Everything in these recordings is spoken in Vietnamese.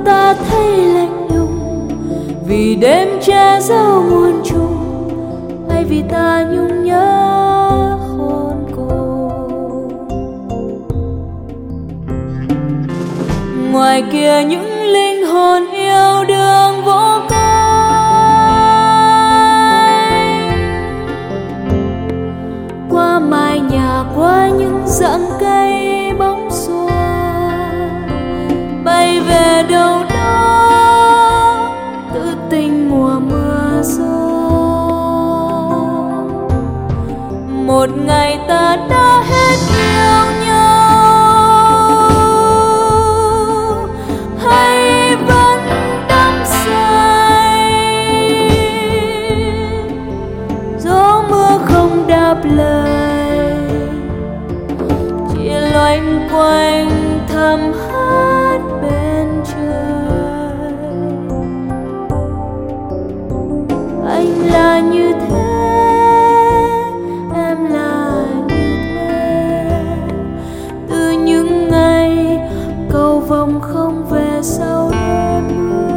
ta thấy lạnh lùng, vì đêm che giấu muôn trùng, hay vì ta nhung nhớ khôn cùng. Ngoài kia những linh hồn yêu đương vô cánh, qua mái nhà, qua những rặng cây bóng xua, bay về đâu đó tự tình mùa mưa gió. Một ngày ta đã hết yêu nhau, hay vẫn đắm say, gió mưa không đáp lời, chỉ loanh quanh thầm hát bên trời. Anh là như thế, em là như thế, từ những ngày cầu vồng không về sau đêm mưa.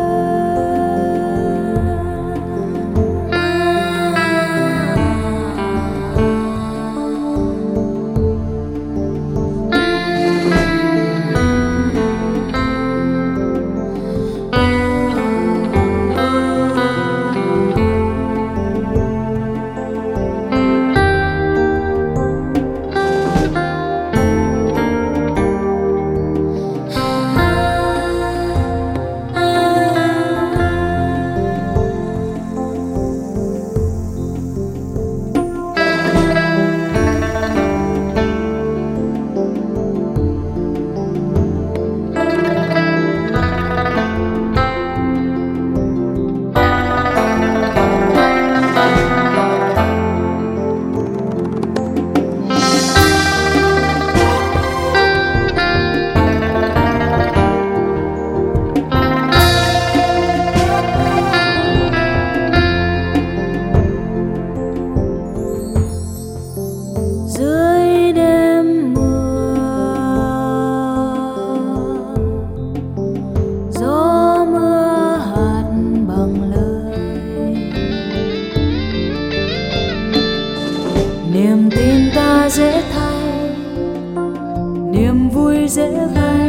Niềm tin ta dễ thay, niềm vui dễ gây,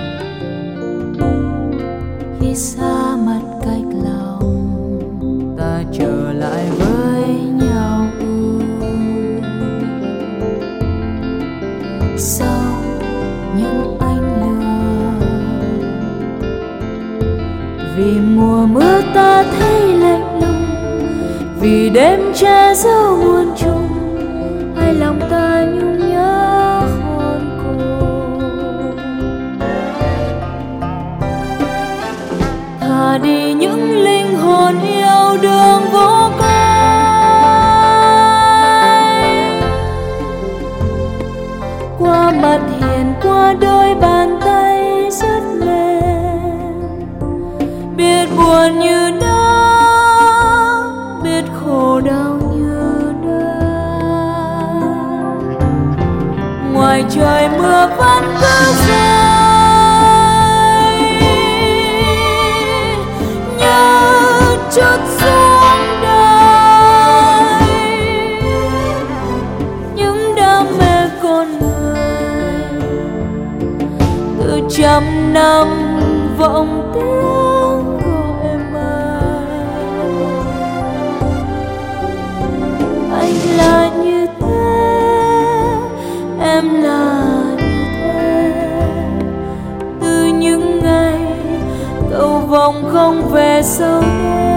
khi xa mặt cách lòng ta trở lại với nhau. Sau những ánh lửa, vì mùa mưa ta thấy lạnh lùng, vì đêm che giấu muôn trùng, hay lòng ta nhung nhớ khôn cùng. Thả đi những linh hồn yêu đương vô cánh, qua mặt hiền, qua đôi bàn tay rất mềm, biết buồn như đó, biết khổ đau như đó. Ngoài trời mưa vẫn cứ rơi, như chút xuống đời những đam mê con người, từ trăm năm vọng tiếng gọi mời. Anh là như thế, em là như thế, từ những ngày cầu vồng không về sau đêm.